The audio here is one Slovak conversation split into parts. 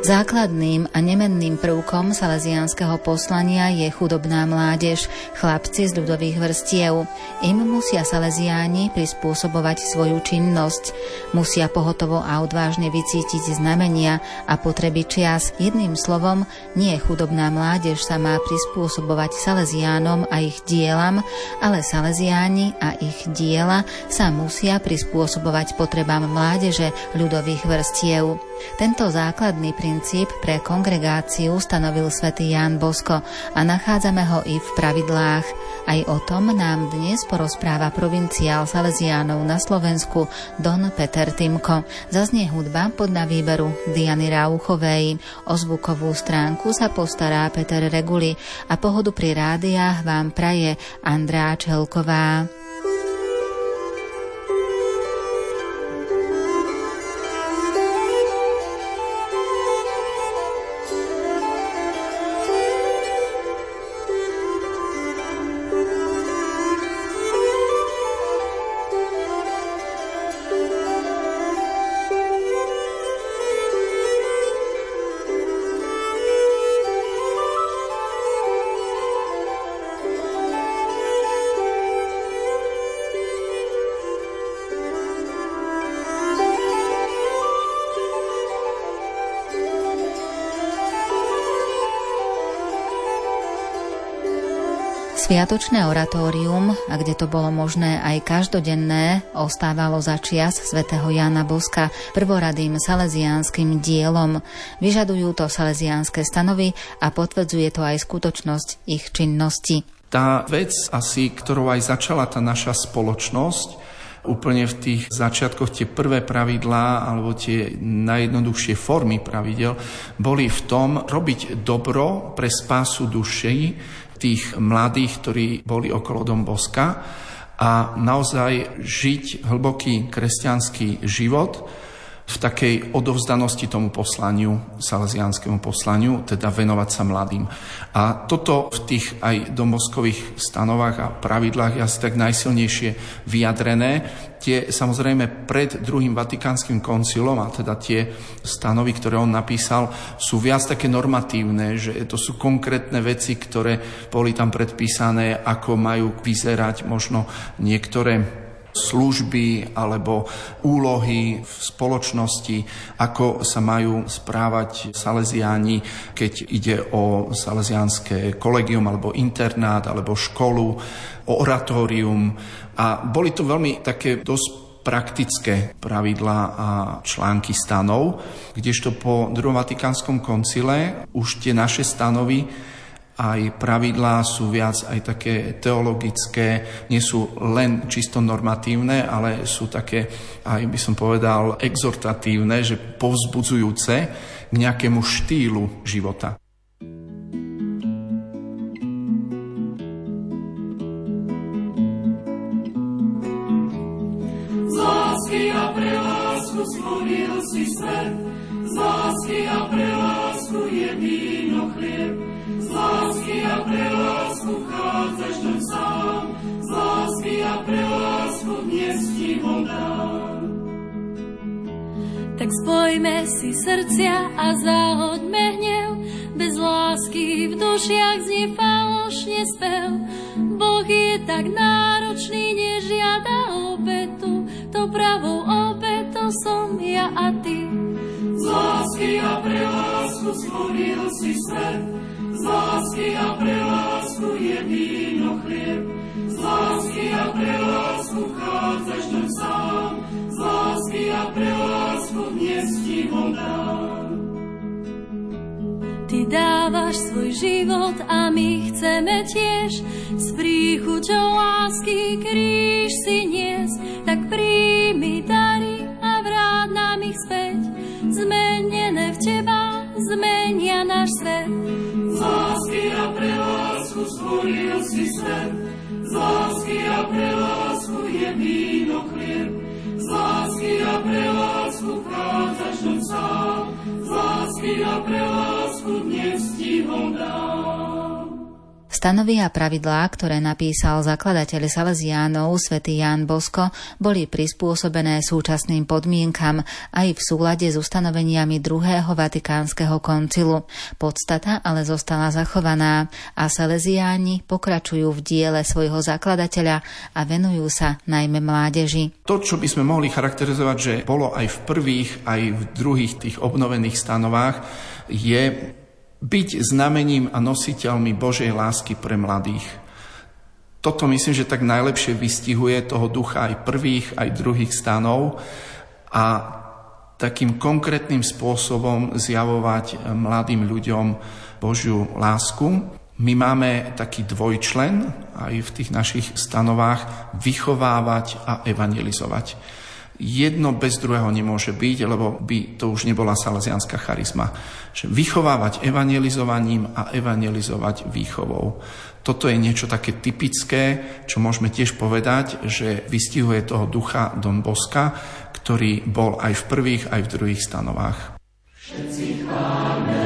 Základným a nemenným prvkom salesiánskeho poslania je chudobná mládež, chlapci z ľudových vrstiev. Im musia salesiáni prispôsobovať svoju činnosť. Musia pohotovo a odvážne vycítiť znamenia a potreby čias. Jedným slovom, nie chudobná mládež sa má prispôsobovať salesiánom a ich dielam, ale salesiáni a ich diela sa musia prispôsobovať potrebám mládeže ľudových vrstiev. Tento základný princíp pre kongregáciu stanovil svätý Ján Bosko a nachádzame ho i v pravidlách. Aj o tom nám dnes porozpráva provinciál salesiánov na Slovensku Don Peter Timko. Zaznie hudba podľa výberu Diany Rauchovej. O zvukovú stránku sa postará Peter Reguli a pohodu pri rádiách vám praje Andrá Čelková. Sviatočné oratórium, a kde to bolo možné aj každodenné, ostávalo za čias svätého Jána Boska prvoradým salesiánskym dielom. Vyžadujú to salesiánske stanovy a potvrdzuje to aj skutočnosť ich činnosti. Tá vec asi, ktorou aj začala tá naša spoločnosť, úplne v tých začiatkoch tie prvé pravidlá alebo tie najjednoduchšie formy pravidel boli v tom robiť dobro pre spásu duší tých mladých, ktorí boli okolo Dom Boska a naozaj žiť hlboký kresťanský život v takej odovzdanosti tomu poslaniu, salesiánskemu poslaniu, teda venovať sa mladým. A toto v tých aj domboskových stanovách a pravidlách je asi tak najsilnejšie vyjadrené. Tie samozrejme pred druhým vatikánskym koncilom, a teda tie stanovy, ktoré on napísal, sú viac také normatívne, že to sú konkrétne veci, ktoré boli tam predpísané, ako majú vyzerať možno niektoré služby alebo úlohy v spoločnosti, ako sa majú správať salesiáni, keď ide o salesiánske kolegium alebo internát alebo školu, o oratórium. A boli to veľmi také dosť praktické pravidlá a články stanov, kdežto po druhom vatikánskom koncile už tie naše stanovy aj pravidlá sú viac aj také teologické, nie sú len čisto normatívne, ale sú také, aj by som povedal, exhortatívne, že povzbudzujúce k nejakému štýlu života. Z lásky a pre lásku stvoril si svet, z lásky a pre lásku je víno chlieb. Z lásky a pre lásku vchádzaš doň sám, z lásky a pre lásku dnes ti ho dám. Tak spojme si srdcia a zahoďme hnev, bez lásky v dušiach znie falošne spev. Boh je tak náročný, nežiada obetu, to pravou obetou som ja a ty. Z lásky a pre lásku stvoril si svet, z lásky a pre lásku je víno chlieb. Z lásky a pre lásku vchádzaš doň sám, z lásky a pre lásku dnes ti ho dám. Ty dávaš svoj život a my chceme tiež s príchuťou lásky kríž si niesť. Tak príjmi dary a vráť nám ich späť, zmenené v teba zmenia náš svet. Z lásky a pre lásku stvoril si svet, z lásky a pre lásku je víno chlieb. Z lásky a pre lásku vchádzaš doň sám, z lásky a pre lásku dnes ti ho dám. Stanovy a pravidlá, ktoré napísal zakladateľ Salesiánov svätý Ján Bosko, boli prispôsobené súčasným podmienkam aj v súlade s ustanoveniami druhého Vatikánskeho koncilu. Podstata ale zostala zachovaná a Salesiáni pokračujú v diele svojho zakladateľa a venujú sa najmä mládeži. To, čo by sme mohli charakterizovať, že bolo aj v prvých, aj v druhých tých obnovených stanovách, je byť znamením a nositeľmi Božej lásky pre mladých. Toto myslím, že tak najlepšie vystihuje toho ducha aj prvých, aj druhých stanov a takým konkrétnym spôsobom zjavovať mladým ľuďom Božiu lásku. My máme taký dvojčlen aj v tých našich stanovách vychovávať a evangelizovať. Jedno bez druhého nemôže byť, lebo by to už nebola salesiánska charizma. Že vychovávať evangelizovaním a evangelizovať výchovou. Toto je niečo také typické, čo môžeme tiež povedať, že vystihuje toho ducha Don Boska, ktorý bol aj v prvých, aj v druhých stanovách. Všetci chváľme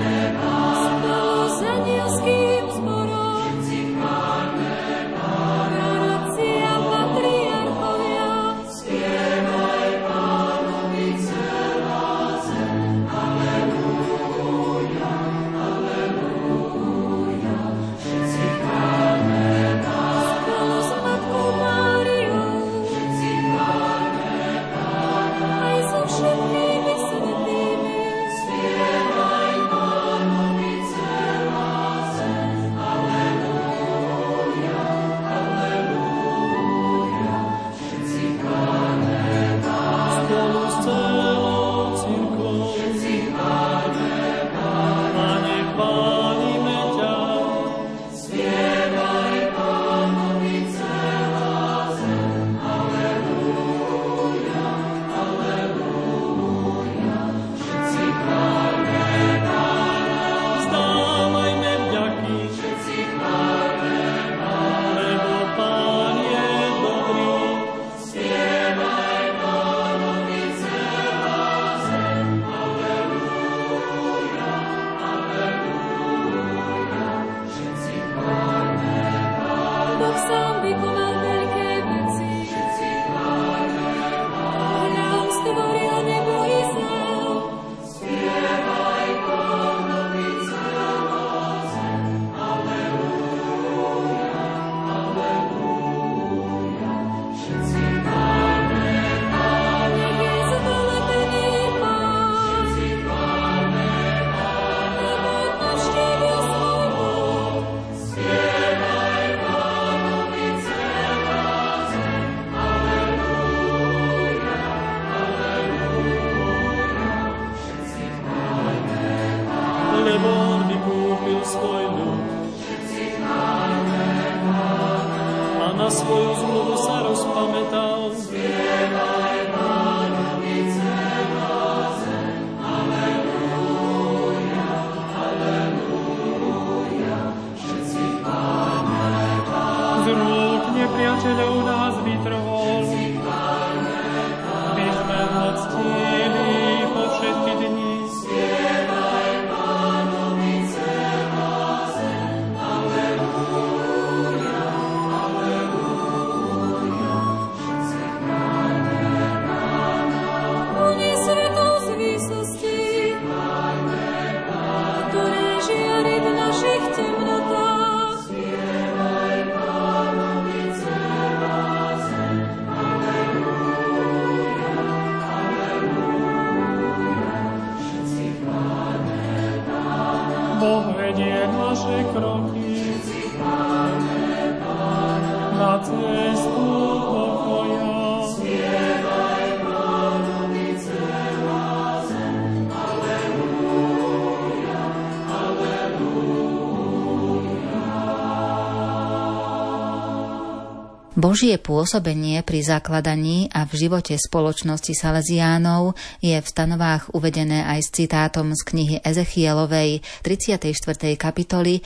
Božie pôsobenie pri zakladaní a v živote spoločnosti Salesiánov je v stanovách uvedené aj s citátom z knihy Ezechielovej 34. kapitoly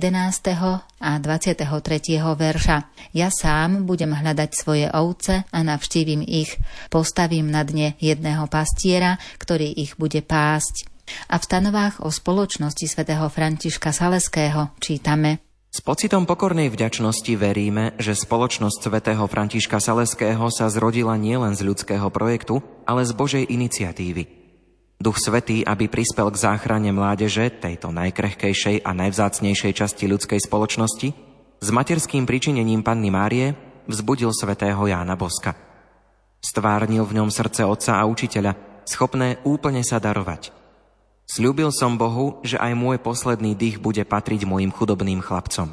11. a 23. verša. Ja sám budem hľadať svoje ovce a navštívim ich. Postavím na dne jedného pastiera, ktorý ich bude pásť. A v stanovách o spoločnosti svätého Františka Saleského čítame: S pocitom pokornej vďačnosti veríme, že spoločnosť svätého Františka Saleského sa zrodila nielen z ľudského projektu, ale z Božej iniciatívy. Duch Svätý, aby prispel k záchrane mládeže, tejto najkrehkejšej a najvzácnejšej časti ľudskej spoločnosti, s materským pričinením Panny Márie vzbudil svätého Jána Boska. Stvárnil v ňom srdce otca a učiteľa, schopné úplne sa darovať. Sľúbil som Bohu, že aj môj posledný dých bude patriť mojim chudobným chlapcom.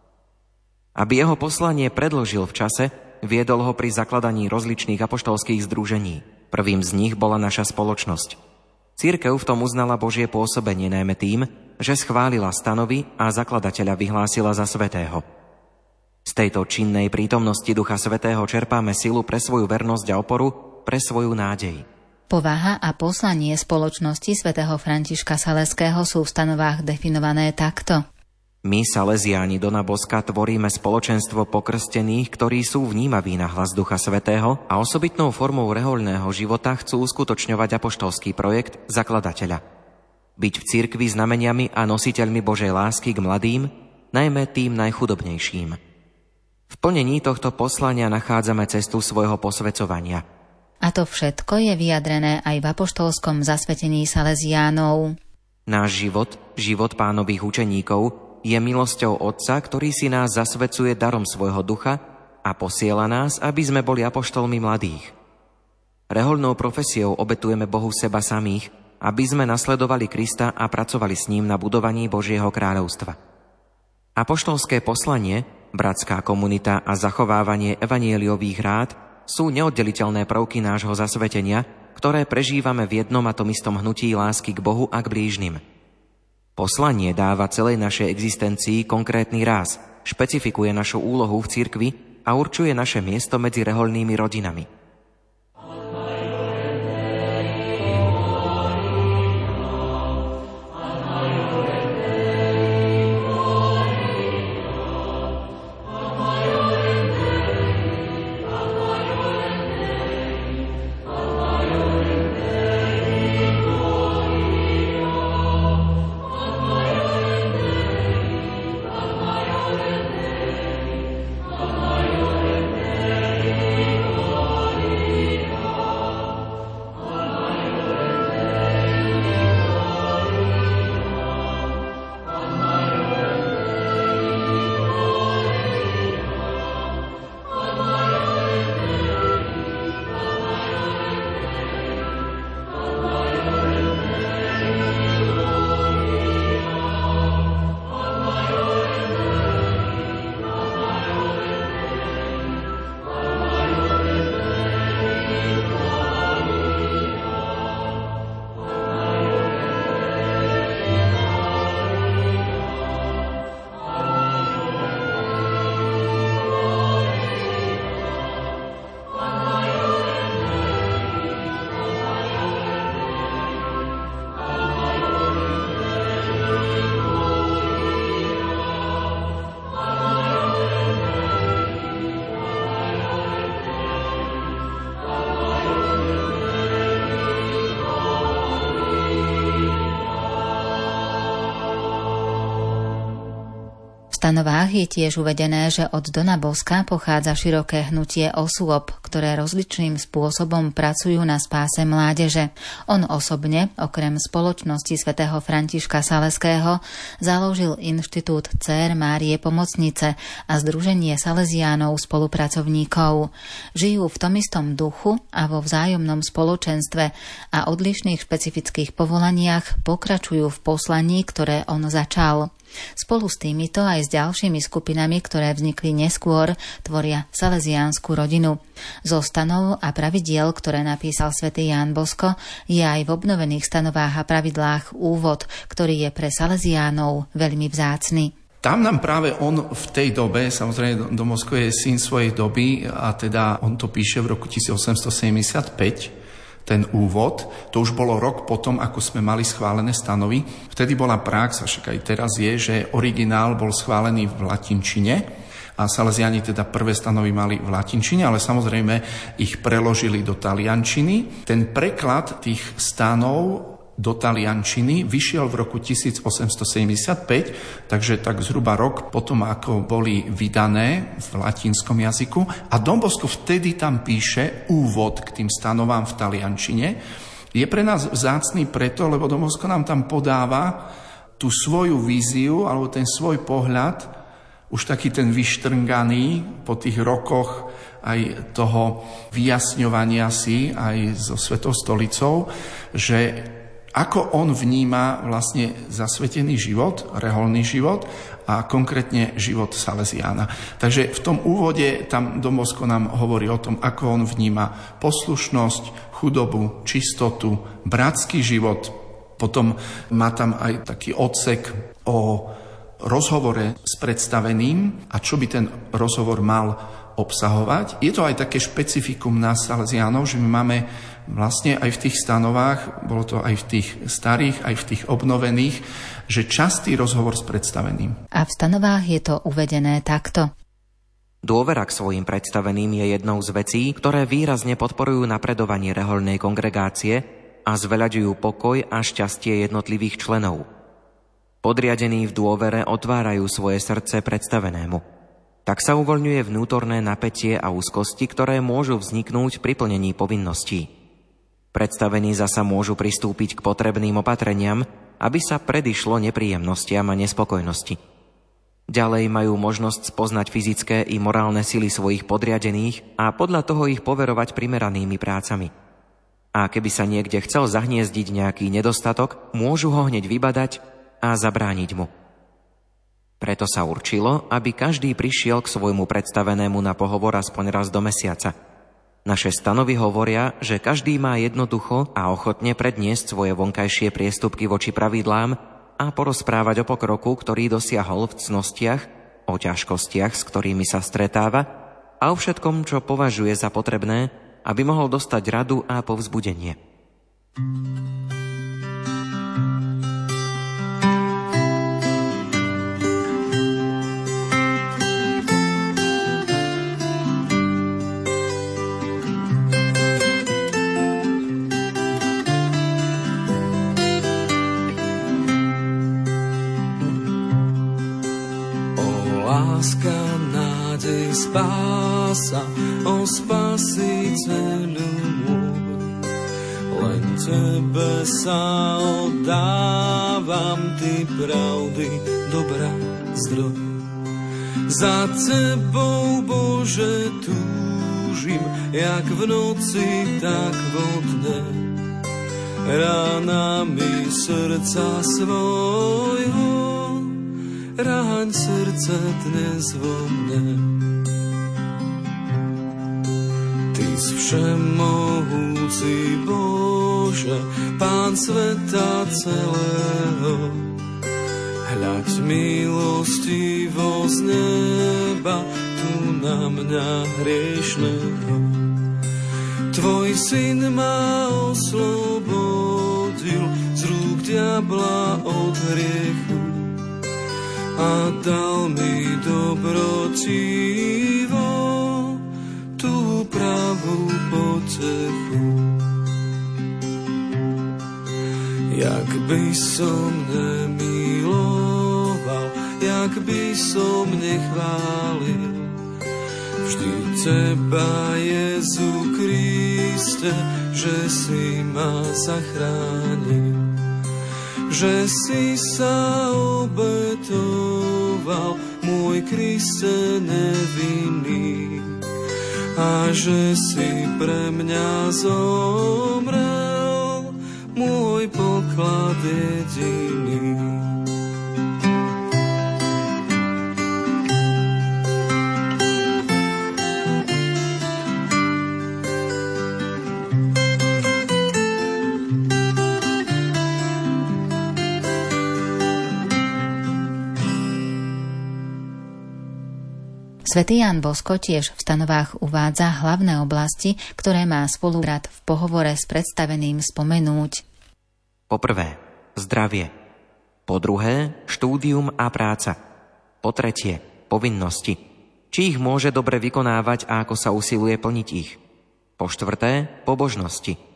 Aby jeho poslanie predĺžil v čase, viedol ho pri zakladaní rozličných apoštolských združení. Prvým z nich bola naša spoločnosť. Cirkev v tom uznala Božie pôsobenie najmä tým, že schválila stanovy a zakladateľa vyhlásila za svätého. Z tejto činnej prítomnosti Ducha Svätého čerpáme silu pre svoju vernosť a oporu, pre svoju nádej. Povaha a poslanie spoločnosti svätého Františka Saleského sú v stanovách definované takto. My, Salesiáni Dona Boska, tvoríme spoločenstvo pokrstených, ktorí sú vnímaví na hlas Ducha Svätého a osobitnou formou rehoľného života chcú uskutočňovať apoštolský projekt zakladateľa. Byť v cirkvi znameniami a nositeľmi Božej lásky k mladým, najmä tým najchudobnejším. V plnení tohto poslania nachádzame cestu svojho posväcovania. A to všetko je vyjadrené aj v apoštolskom zasvetení Salesiánov. Náš život, život Pánových učeníkov, je milosťou Otca, ktorý si nás zasvecuje darom svojho ducha a posiela nás, aby sme boli apoštolmi mladých. Rehoľnou profesiou obetujeme Bohu seba samých, aby sme nasledovali Krista a pracovali s ním na budovaní Božieho kráľovstva. Apoštolské poslanie, bratská komunita a zachovávanie evanjeliových rád sú neoddeliteľné prvky nášho zasvetenia, ktoré prežívame v jednom a tom istom hnutí lásky k Bohu a k blížnym. Poslanie dáva celej našej existencii konkrétny ráz, špecifikuje našu úlohu v cirkvi a určuje naše miesto medzi rehoľnými rodinami. V stanovách je tiež uvedené, že od Dona Boska pochádza široké hnutie osôb, ktoré rozličným spôsobom pracujú na spáse mládeže. On osobne, okrem spoločnosti svätého Františka Saleského, založil inštitút Dcér Márie Pomocnice a združenie Salesiánov spolupracovníkov. Žijú v tom istom duchu a vo vzájomnom spoločenstve a odlišných špecifických povolaniach pokračujú v poslaní, ktoré on začal. Spolu s týmito aj s ďalšími skupinami, ktoré vznikli neskôr, tvoria salesiánsku rodinu. Zo stanov a pravidiel, ktoré napísal svätý Ján Bosko, je aj v obnovených stanovách a pravidlách úvod, ktorý je pre salesiánov veľmi vzácny. Tam nám práve on v tej dobe, samozrejme Don Bosco je syn svojej doby a teda on to píše v roku 1875, ten úvod, to už bolo rok potom, ako sme mali schválené stanovy. Vtedy bola prax, a však aj teraz je, že originál bol schválený v latinčine a Salesiáni teda prvé stanovy mali v latinčine, ale samozrejme ich preložili do taliančiny. Ten preklad tých stanov do taliančiny, vyšiel v roku 1875, takže tak zhruba rok potom, ako boli vydané v latinskom jazyku. A Don Bosco vtedy tam píše úvod k tým stanovám v taliančine. Je pre nás vzácny preto, lebo Don Bosco nám tam podáva tú svoju víziu alebo ten svoj pohľad, už taký ten vyštrnganý po tých rokoch aj toho vyjasňovania si aj so Svetou stolicou, že ako on vníma vlastne zasvetený život, reholný život a konkrétne život Salesiána. Takže v tom úvode tam Don Bosco nám hovorí o tom, ako on vníma poslušnosť, chudobu, čistotu, bratský život. Potom má tam aj taký odsek o rozhovore s predstaveným a čo by ten rozhovor mal obsahovať. Je to aj také špecifikum nás Salesiánov, že my máme vlastne aj v tých stanovách, bolo to aj v tých starých, aj v tých obnovených, že častý rozhovor s predstaveným. A v stanovách je to uvedené takto. Dôvera k svojim predstaveným je jednou z vecí, ktoré výrazne podporujú napredovanie rehoľnej kongregácie a zveľaďujú pokoj a šťastie jednotlivých členov. Podriadení v dôvere otvárajú svoje srdce predstavenému. Tak sa uvoľňuje vnútorné napätie a úzkosti, ktoré môžu vzniknúť pri plnení povinností. Predstavení zasa môžu pristúpiť k potrebným opatreniam, aby sa predišlo nepríjemnostiam a nespokojnosti. Ďalej majú možnosť spoznať fyzické i morálne sily svojich podriadených a podľa toho ich poverovať primeranými prácami. A keby sa niekde chcel zahniezdiť nejaký nedostatok, môžu ho hneď vybadať a zabrániť mu. Preto sa určilo, aby každý prišiel k svojmu predstavenému na pohovor aspoň raz do mesiaca. Naše stanovy hovoria, že každý má jednoducho a ochotne predniesť svoje vonkajšie priestupky voči pravidlám a porozprávať o pokroku, ktorý dosiahol v cnostiach, o ťažkostiach, s ktorými sa stretáva a o všetkom, čo považuje za potrebné, aby mohol dostať radu a povzbudenie. Láska, nádej, spása, o Spasiteľu môj. Len Tebe sa oddávam, Ty pravdy, dobrá zdroj. Za Tebou, Bože, túžim, jak v noci, tak vo dne. Ránami srdca svojho ráň srdce dnes vo mne. Ty si všemohúci Bože, Pán sveta celého. Hľaď milostivo z neba tu na mňa hriešného. Tvoj syn ma oslobodil z rúk diabla od hriechu a dal mi dobrotivo tú pravú potechu. Jak by som nemiloval, jak by som nechválil, vždy Teba, Jezu Kriste, že si ma zachránil. Že si sa obetoval, môj Kriste nevinný, a že si pre mňa zomrel, môj poklad jediný. Svätý Ján Bosko tiež v stanovách uvádza hlavné oblasti, ktoré má spolubrat v pohovore s predstaveným spomenúť. Po prvé, zdravie. Po druhé, štúdium a práca. Po tretie, povinnosti. Či ich môže dobre vykonávať a ako sa usiluje plniť ich. Po štvrté, pobožnosti.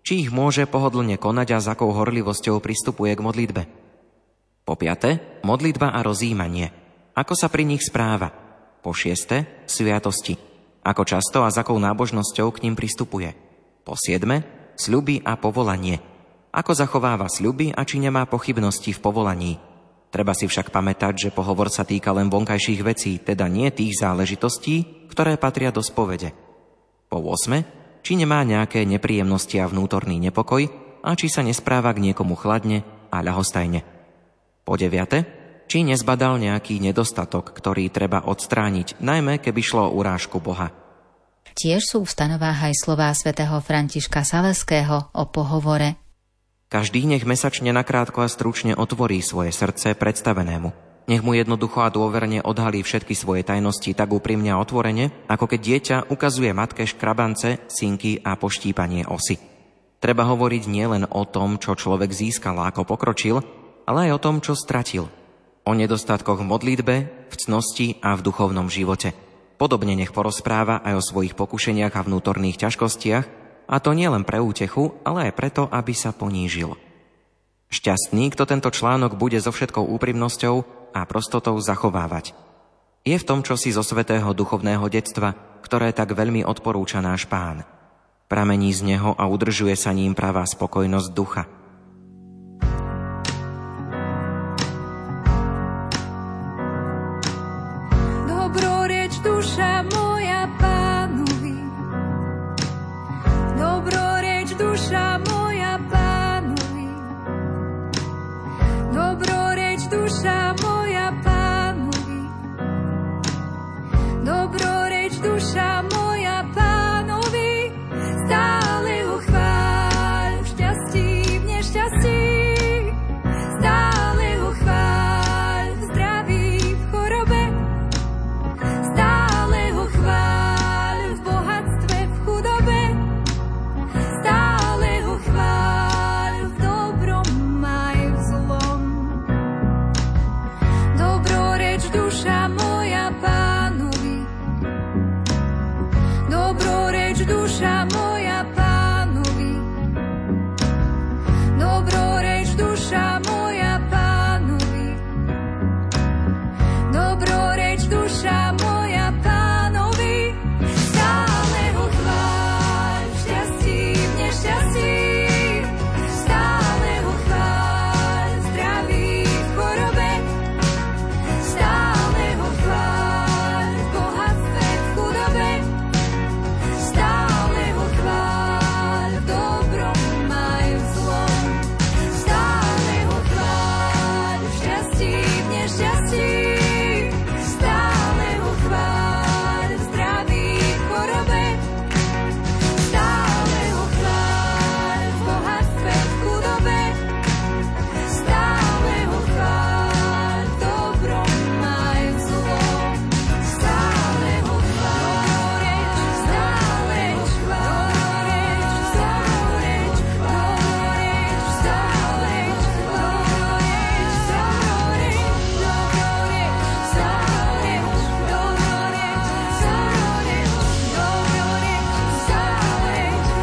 či ich môže pohodlne konať a s akou horlivosťou pristupuje k modlitbe. Po 5. modlitba a rozjímanie. Ako sa pri nich správa. Po 6. sviatosti. Ako často a s akou nábožnosťou k ním pristupuje. Po 7. sľuby a povolanie. Ako zachováva sľuby a či nemá pochybnosti v povolaní. Treba si však pamätať, že pohovor sa týka len vonkajších vecí, teda nie tých záležitostí, ktoré patria do spovede. Po 8. či nemá nejaké nepríjemnosti a vnútorný nepokoj a či sa nespráva k niekomu chladne a ľahostajne. Po 9. či nezbadal nejaký nedostatok, ktorý treba odstrániť, najmä keby šlo o urážku Boha. Tiež sú v stanovách aj slová svätého Františka Saleského o pohovore. Každý nech mesačne nakrátko a stručne otvorí svoje srdce predstavenému. Nech mu jednoducho a dôverne odhalí všetky svoje tajnosti tak úprimne a otvorene, ako keď dieťa ukazuje matke škrabance, synky a poštípanie osy. Treba hovoriť nielen o tom, čo človek získal a ako pokročil, ale aj o tom, čo stratil. O nedostatkoch v modlitbe, v cnosti a v duchovnom živote. Podobne nech porozpráva aj o svojich pokušeniach a vnútorných ťažkostiach, a to nie len pre útechu, ale aj preto, aby sa ponížil. Šťastný, kto tento článok bude so všetkou úprimnosťou a prostotou zachovávať. Je v tom čosi zo svätého duchovného detstva, ktoré tak veľmi odporúča náš Pán. Pramení z neho a udržuje sa ním pravá spokojnosť ducha. Dobroreč duša moja Pánovi, dobroreč duša moja Pánovi, dobroreč duša moja Pánovi, dobroreč duša moja Pánovi, stále ho chváľ v šťastí, v nešťastí, stále ho chváľ v zdraví, v chorobe, stále ho chváľ v bohatstve, v chudobe, stále ho chváľ v dobrom aj v zlom. Dobroreč duša moja Pánovi, dobroreč duša moja Pánovi, dobroreč duša moja Pánovi, dobroreč duša moja Pánovi, stále ho chváľ v šťastí, v nešťastí, stále ho chváľ v zdraví, v chorobe, stále ho chváľ v bohatstve, v chudobe, stále ho chváľ v dobrom aj v zlom, stále ho chváľ v šťastí, v nešťastí, stále ho chváľ v zdraví, v chorobe, stále ho chváľ v bohatstve, v chudobe, stále ho chváľ v dobrom aj v zlom, stále ho chváľ, stále ho chváľ, dobroreč, dobroreč, stále dobroreč, dobroreč, dobroreč, stále dobroreč, dobroreč, dobroreč, stále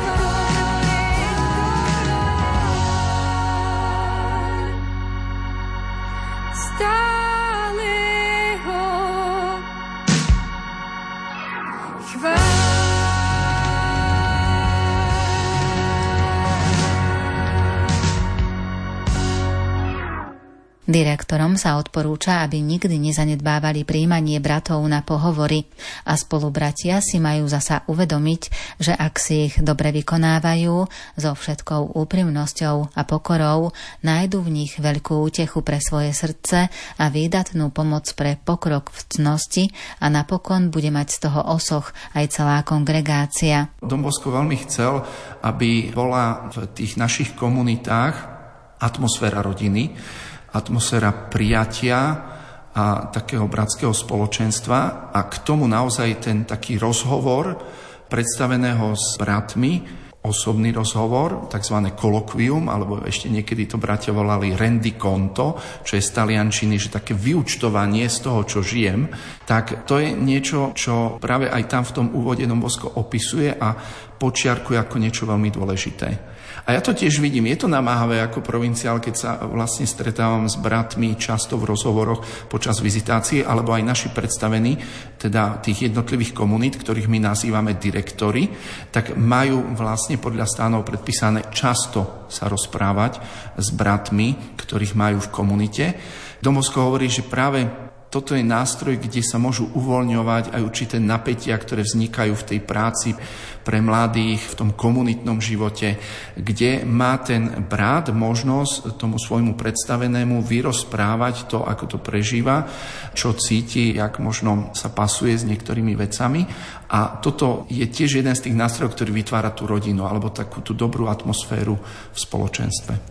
Direktorom sa odporúča, aby nikdy nezanedbávali prijímanie bratov na pohovory a spolubratia si majú zasa uvedomiť, že ak si ich dobre vykonávajú, so všetkou úprimnosťou a pokorou, nájdu v nich veľkú útechu pre svoje srdce a výdatnú pomoc pre pokrok v cnosti a napokon bude mať z toho osoch aj celá kongregácia. Dom Bosco veľmi chcel, aby bola v tých našich komunitách atmosféra rodiny, atmosféra prijatia a takého bratského spoločenstva a k tomu naozaj ten taký rozhovor predstaveného s bratmi, osobný rozhovor, tzv. Kolokvium, alebo ešte niekedy to bratia volali rendiconto, čo je z taliančiny, že také vyúčtovanie z toho, čo žijem, tak to je niečo, čo práve aj tam v tom úvode Dom Bosco opisuje a počiarkuje ako niečo veľmi dôležité. A ja to tiež vidím, je to namáhavé ako provinciál, keď sa vlastne stretávam s bratmi často v rozhovoroch počas vizitácie, alebo aj naši predstavení, teda tých jednotlivých komunít, ktorých my nazývame direktori, tak majú vlastne podľa stánov predpísané často sa rozprávať s bratmi, ktorých majú v komunite. Domovsko hovorí, že práve toto je nástroj, kde sa môžu uvoľňovať aj určité napätia, ktoré vznikajú v tej práci pre mladých, v tom komunitnom živote, kde má ten brat možnosť tomu svojmu predstavenému vyrozprávať to, ako to prežíva, čo cíti, jak možno sa pasuje s niektorými vecami. A toto je tiež jeden z tých nástrojov, ktorý vytvára tú rodinu alebo takú tú dobrú atmosféru v spoločenstve.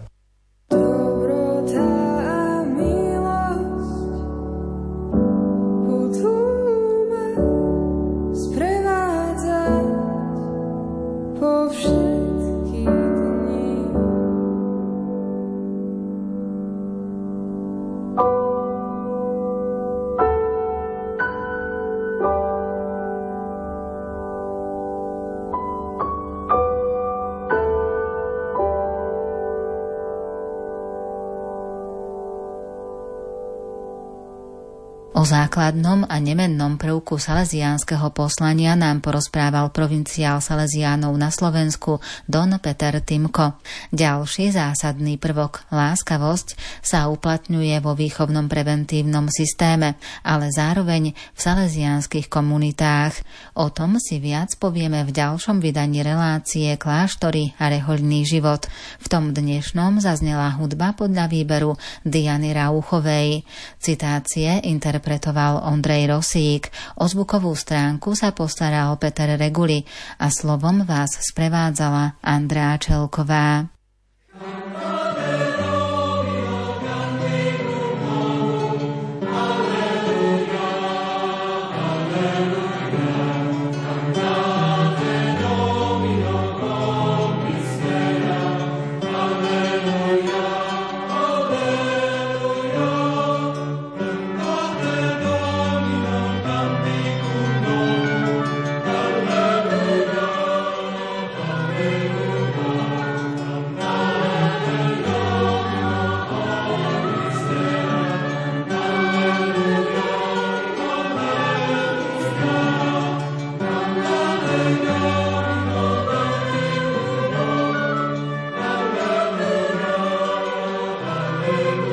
O základnom a nemennom prvku salesiánskeho poslania nám porozprával provinciál Salesiánov na Slovensku Don Peter Timko. Ďalší zásadný prvok, láskavosť, sa uplatňuje vo výchovnom preventívnom systéme, ale zároveň v salesiánskych komunitách. O tom si viac povieme v ďalšom vydaní relácie Kláštory a rehoľný život. V tom dnešnom zaznela hudba podľa výberu Diany Rauchovej. Citácie interpretoval Ondrej Rosík, o zvukovú stránku sa postaral Peter Reguli a slovom vás sprevádzala Andrea Čelková. Alleluia.